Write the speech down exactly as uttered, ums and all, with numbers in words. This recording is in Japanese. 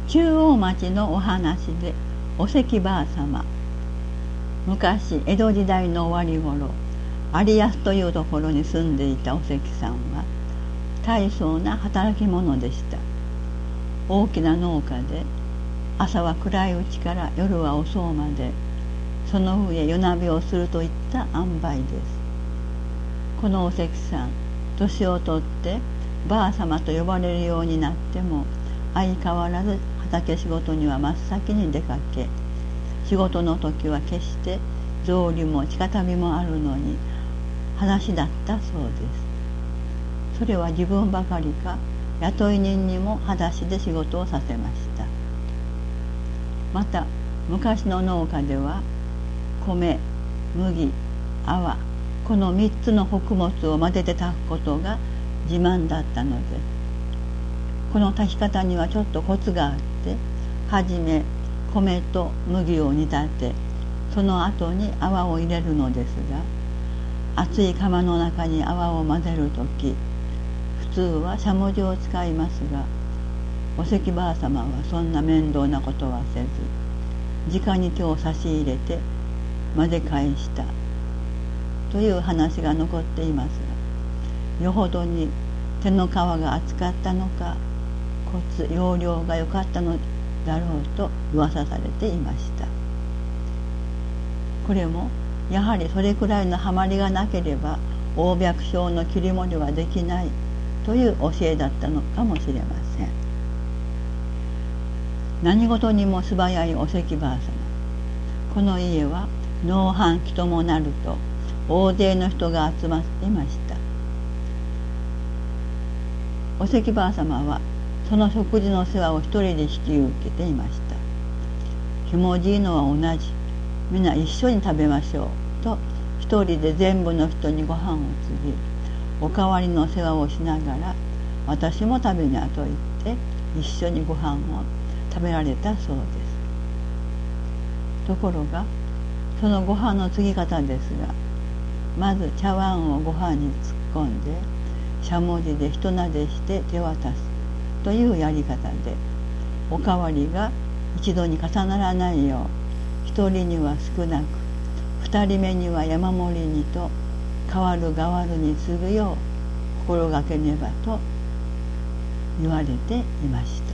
中央町のお話でお関ばあさま。昔江戸時代の終わりごろ、有安というところに住んでいたお関さんは大層な働き者でした。大きな農家で、朝は暗いうちから夜は遅うまで、その上夜なべをするといった塩梅です。このお関さん、年をとってばあさまと呼ばれるようになっても、相変わらず畑仕事には真っ先に出かけ、仕事の時は決して草履も地下足もあるのに裸足だったそうです。それは自分ばかりか、雇い人にも裸足で仕事をさせました。また昔の農家では米、麦、粟、この三つの穀物を混ぜて炊くことが自慢だったのです。この炊き方にはちょっとコツがあって、はじめ米と麦を煮立て、その後に泡を入れるのですが、熱い釜の中に泡を混ぜるとき、普通はしゃもじを使いますが、お関ばあさまはそんな面倒なことはせず、直に手を差し入れて混ぜ返したという話が残っていますが、よほどに手の皮が厚かったのか、コツ要領が良かったのだろうと噂されていました。これもやはりそれくらいのハマりがなければ黄白症の切り盛りはできないという教えだったのかもしれません。何事にも素早いお関ばあさま。この家は農繁期ともなると大勢の人が集まっていました。お関ばあさまはその食事の世話を一人で引き受けていました。ひもじいのは同じ、皆一緒に食べましょうと一人で全部の人にご飯を継ぎ、おかわりの世話をしながら、私も食べにゃと言って一緒にご飯を食べられたそうです。ところがそのご飯の継ぎ方ですが、まず茶碗をご飯に突っ込んで、しゃもじでひとなでして手渡すというやり方で、おかわりが一度に重ならないよう、一人には少なく、二人目には山盛りにと、代わる代わるに継ぐよう心がけねばと言われていました。